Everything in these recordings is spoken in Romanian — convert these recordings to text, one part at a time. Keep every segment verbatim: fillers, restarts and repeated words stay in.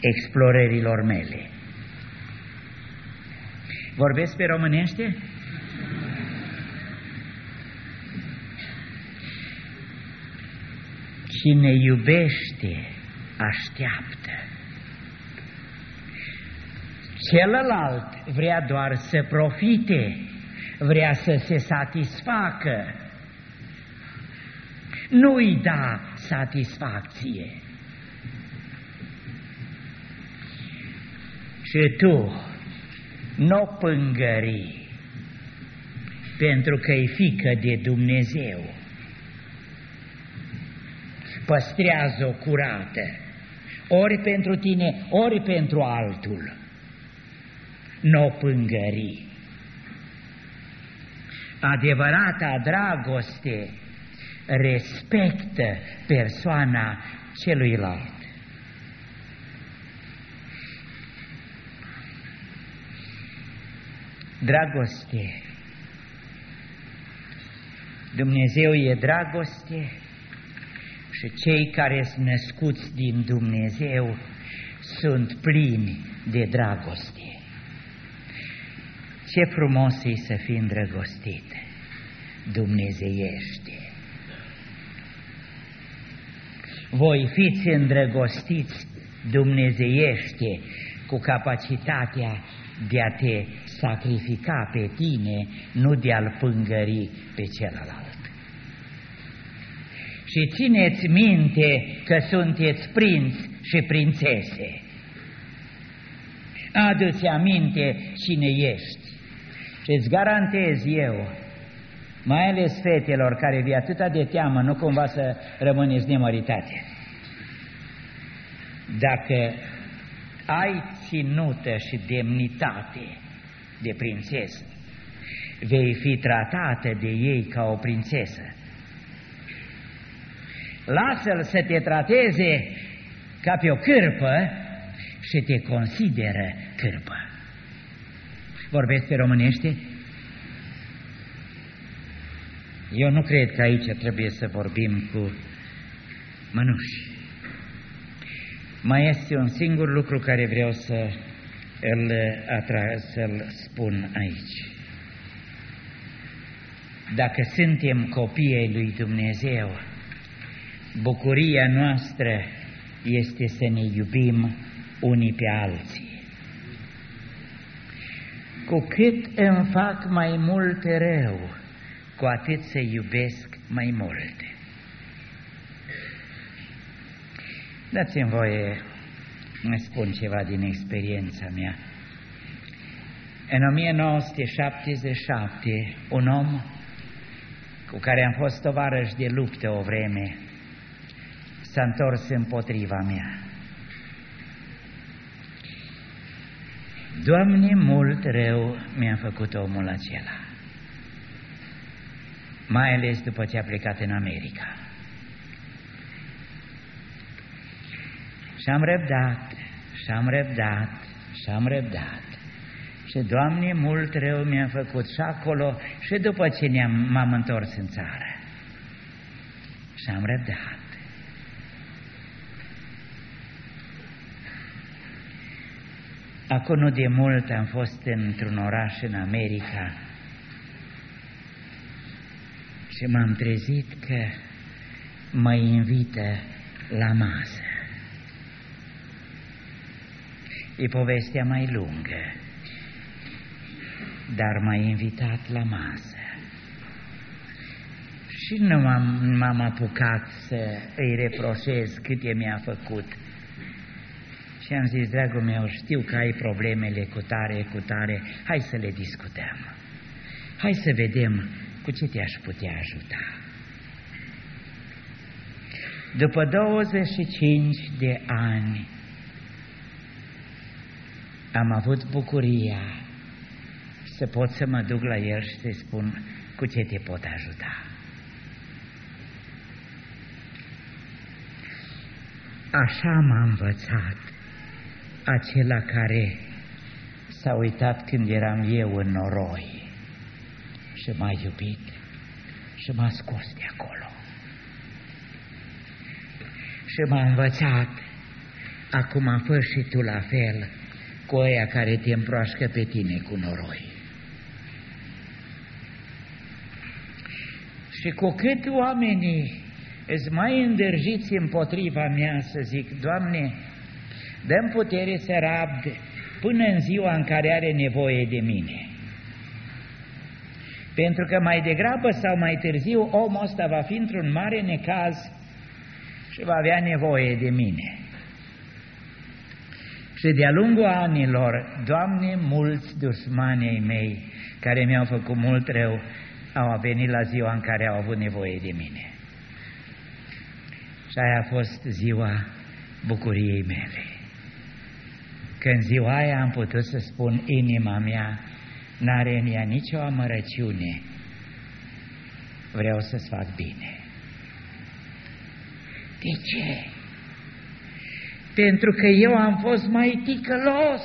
explorărilor mele. Vorbesc pe românește? Cine iubește, așteaptă. Celălalt vrea doar să profite, vrea să se satisfacă. Nu-i da satisfacție. Și tu n-o pângări, pentru că-i fiică de Dumnezeu. Păstrează-o curată, ori pentru tine, ori pentru altul. N-o pângări. Adevărata dragoste respectă persoana celuilalt. Dragoste. Dumnezeu e dragoste și cei care sunt născuți din Dumnezeu sunt plini de dragoste. Ce frumos e să fii îndrăgostit, dumnezeiește. Voi fiți îndrăgostiți dumnezeiește cu capacitatea de a te sacrifica pe tine, nu de a-l pângări pe celălalt. Și țineți minte că sunteți prinți și prințese. Adu-ți aminte cine ești. Și îți garantez eu, mai ales fetelor care vi atâta de teamă, nu cumva să rămâneți nemăritate. Dacă ai ținută și demnitate de prințesă, vei fi tratată de ei ca o prințesă. Lasă-l să te trateze ca pe o cârpă și te consideră cârpă. Vorbesc pe românește? Eu nu cred că aici trebuie să vorbim cu mănuși. Mai este un singur lucru care vreau să îl atrag, să-l spun aici. Dacă suntem copii ai lui Dumnezeu, bucuria noastră este să ne iubim unii pe alții. Cu cât îmi fac mai mult rău, cu atât să iubesc mai mult. Dați-mi voie să spun ceva din experiența mea. În o mie nouă sute șaptezeci și șapte, un om cu care am fost tovarăș de luptă o vreme s-a întors împotriva mea. Doamne, mult rău mi-a făcut omul acela, mai ales după ce a plecat în America. Și-am răbdat, și-am răbdat, și-am răbdat. Și, Doamne, mult rău mi-a făcut și acolo și după ce ne-am, m-am întors în țară. Și-am răbdat. Acum nu de mult am fost într-un oraș în America și m-am trezit că mă invită la masă. E povestea mai lungă, dar m-a invitat la masă. Și nu m-am, m-am apucat să îi reproșez câte mi-a făcut. Și am zis, dragul meu, știu că ai problemele cu tare, cu tare, hai să le discutăm. Hai să vedem cu ce te-aș putea ajuta. După douăzeci și cinci de ani am avut bucuria să pot să mă duc la el și să-i spun cu ce te pot ajuta. Așa m-a învățat acela care s-a uitat când eram eu în noroi și m-a iubit și m-a scos de acolo. Și m-a învățat acum fă și tu la fel cu ăia care te împroașcă pe tine cu noroi. Și cu cât oamenii îți mai îndârjiți împotriva mea, să zic, Doamne, dă-mi putere să rabd până în ziua în care are nevoie de mine. Pentru că mai degrabă sau mai târziu omul ăsta va fi într-un mare necaz și va avea nevoie de mine. Și de-a lungul anilor, Doamne, mulți dușmani ai mei care mi-au făcut mult rău au venit la ziua în care au avut nevoie de mine. Și aia a fost ziua bucuriei mele. Că în ziua aia am putut să spun, inima mea n-are în ea nicio amărăciune, vreau să-ți fac bine. De ce? Pentru că eu am fost mai ticălos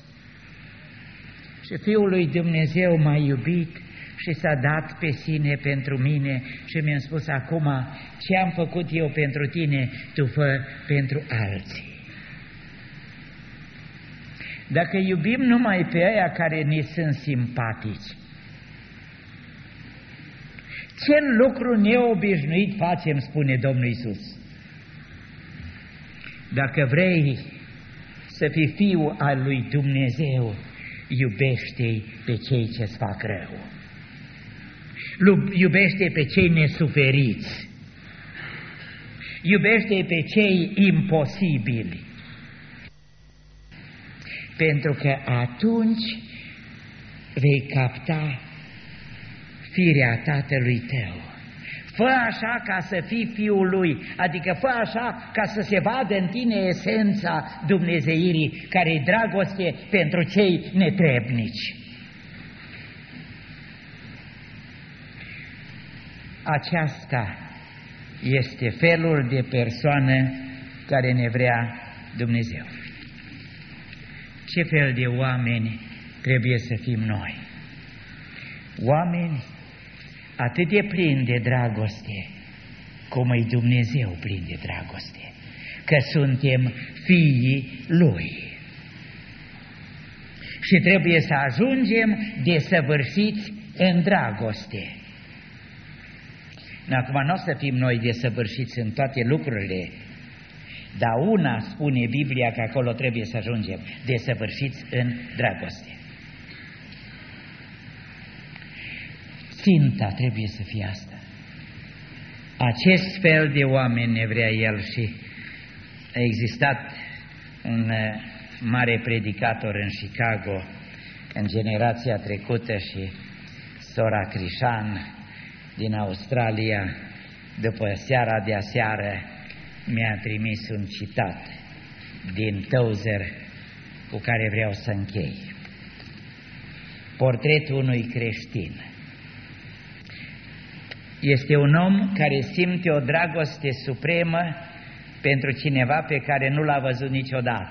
și Fiul lui Dumnezeu m-a iubit și s-a dat pe sine pentru mine și mi-a spus, acum ce am făcut eu pentru tine, tu fă pentru alții. Dacă iubim numai pe aia care ne sunt simpatici, ce lucru neobișnuit facem, spune Domnul Iisus. Dacă vrei să fii fiu al lui Dumnezeu, iubește-i pe cei ce-ți fac rău. Iubește pe cei nesuferiți. Iubește pe cei imposibili. Pentru că atunci vei capta firea Tatălui tău. Fă așa ca să fii fiul lui, adică fă așa ca să se vadă în tine esența dumnezeirii, care-i dragoste pentru cei netrebnici. Aceasta este felul de persoană care ne vrea Dumnezeu. Ce fel de oameni trebuie să fim noi? Oameni atât de plini de dragoste, cum e Dumnezeu plin de dragoste, că suntem fiii Lui. Și trebuie să ajungem desăvârșiți în dragoste. Acum nu o să fim noi desăvârșiți în toate lucrurile, dar una spune Biblia că acolo trebuie să ajungem desăvârșiți în dragoste. Ținta trebuie să fie asta. Acest fel de oameni ne vrea El și a existat un mare predicator în Chicago în generația trecută și sora Krishan din Australia, după seara de aseară, mi-a trimis un citat din Tozer cu care vreau să închei. Portretul unui creștin. Este un om care simte o dragoste supremă pentru cineva pe care nu l-a văzut niciodată.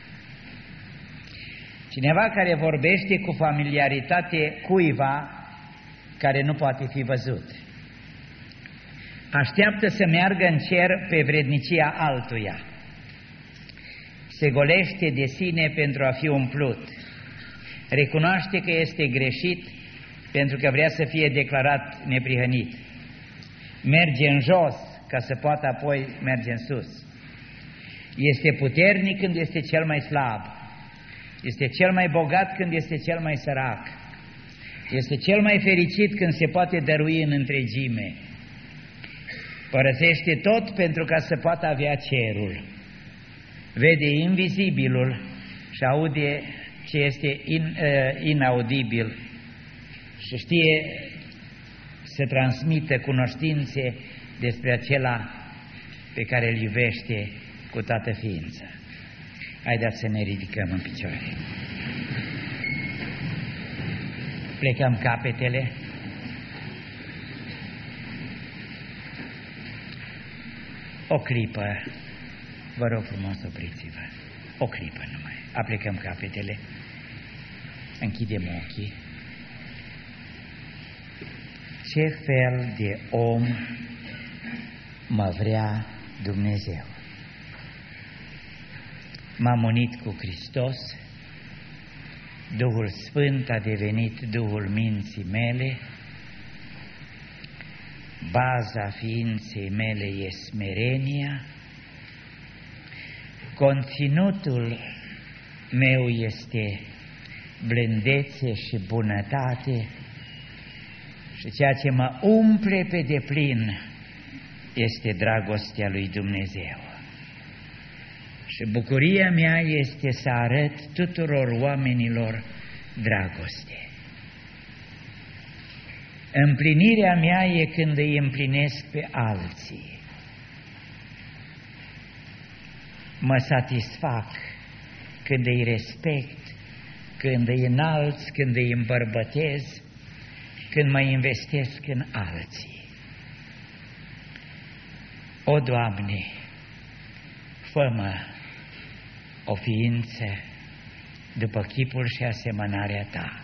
Cineva care vorbește cu familiaritate cuiva care nu poate fi văzut. Așteaptă să meargă în cer pe vrednicia altuia. Se golește de sine pentru a fi umplut. Recunoaște că este greșit pentru că vrea să fie declarat neprihănit. Merge în jos ca să poată apoi merge în sus. Este puternic când este cel mai slab. Este cel mai bogat când este cel mai sărac. Este cel mai fericit când se poate dărui în întregime. Părăsește tot pentru ca să poată avea cerul. Vede invizibilul și aude ce este in, uh, inaudibil și știe să transmită cunoștințe despre acela pe care îl iubește cu toată ființa. Haideți să ne ridicăm în picioare. Plecăm capetele. O clipă, vă rog frumos, opriți-vă. O clipă numai. Aplecăm capetele. Închidem ochii. Ce fel de om mă vrea Dumnezeu? m-am unit cu Hristos, Duhul Sfânt a devenit Duhul minții mele, baza ființei mele e smerenia, conținutul meu este blândețe și bunătate și ceea ce mă umple pe deplin este dragostea lui Dumnezeu. Și bucuria mea este să arăt tuturor oamenilor dragoste. Împlinirea mea e când îi împlinesc pe alții. Mă satisfac când îi respect, când îi înalț, când îi îmbărbătez, când mă investesc în alții. O, Doamne, fă-mă o ființă după chipul și asemănarea Ta,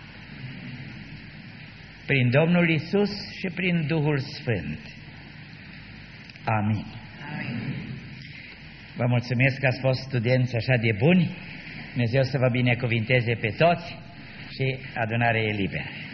prin Domnul Iisus și prin Duhul Sfânt. Amin. Amin. Vă mulțumesc că ați fost studenți așa de buni. Dumnezeu să vă binecuvinteze pe toți și adunarea e liberă.